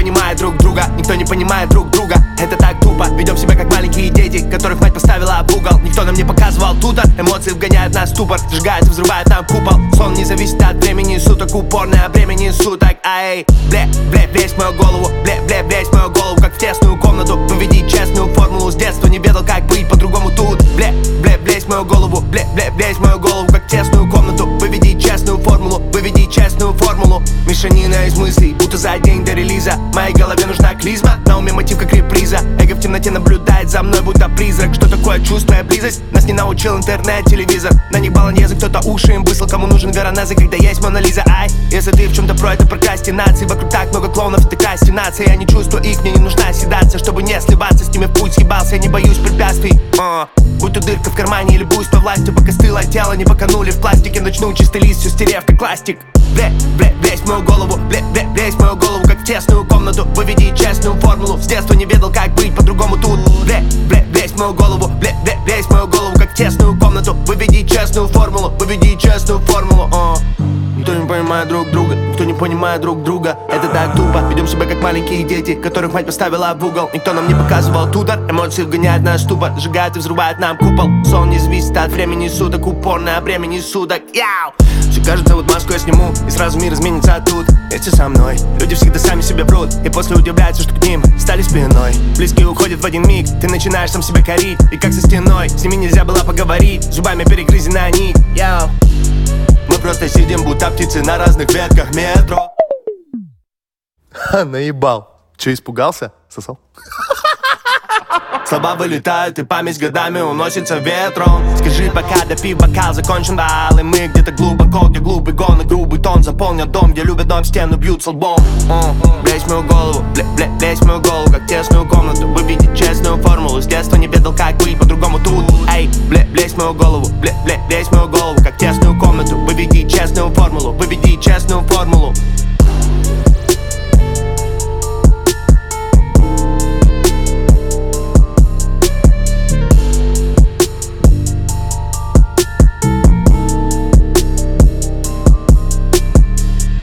понимает друг друга, никто не понимает друг друга. Это так тупо, ведем себя как маленькие дети, которых мать поставила в угол. Никто нам не показывал тутор, эмоции вгоняют нас в ступор, сжигают и взрывают нам купол. Сон не зависит от времени суток, упорное времени суток. Ай, бля, влезь в мою голову, бля, влезь в мою голову, как в тесную комнату. Выведи честную формулу, с детства не ведал, как быть по-другому тут. Бля, влезь в мою голову, бля, влезь в мою голову, как в тесную комнату. Выведи честную формулу, выведи честную формулу. Мешанина из мыслей, будто за день до релиза. Моей голове нужна клизма, на уме мотив как реприза. Эго в темноте наблюдает за мной, будто призрак. Что такое чувство и близость? Нас не научил интернет, телевизор. На них баланезы, кто-то уши им выслал. Кому нужен Веронеза, когда есть Мона Лиза? Ай, если ты в чем-то про это прокрастинации. Вокруг так много клоунов, это кастинация. Я не чувствую их, мне не нужна седация. Чтобы не сливаться, с ними в путь съебался. Я не боюсь препятствий, будь то дырка в кармане или буйство властью. Пока стыло тело, не поканули в пластике. Начну чистый лист, все стерев как пластик. Влезь в мою голову, влезь в мою голову, как в тесную комнату. Выведи честную формулу, с детства не ведал, как быть по-другому тут. Влезь в мою голову, влезь в мою голову, как в тесную комнату. Выведи честную формулу, выведи честную формулу. Никто не понимает друг друга, никто не понимает друг друга. Это так тупо, ведем себя как маленькие дети, которых мать поставила в угол. Никто нам не показывал тудор, эмоции вгоняют нас в ступор, сжигают и взрывают нам купол. Сон не зависит от времени суток, упорное времени суток. Яу! Все кажется, вот маску я сниму, и сразу мир изменится тут. Вместе со мной, люди всегда сами себя врут, и после удивляются, что к ним стали спиной. Близкие уходят в один миг, ты начинаешь сам себя корить. И как со стеной, с ними нельзя было поговорить, зубами перегрызена нить. Яу! Мы просто сидим, будто птицы на разных ветках метро. Наебал. Че, испугался? Сосал? Слова вылетают, и память годами уносится ветром. Скажи, пока допив бокал, закончен бал. И мы где-то глубоко, где глупый гон и грубый тон заполнил дом, где любят дом, стену бьют с лбом. Влезь в мою голову, влезь в мою голову, как в тесную комнату. Выведи честную формулу, с детства не ведал, как быть по-другому тут. Эй, влезь в мою голову, влезь в мою голову, как в тесную комнату. Выведи честную формулу, выведи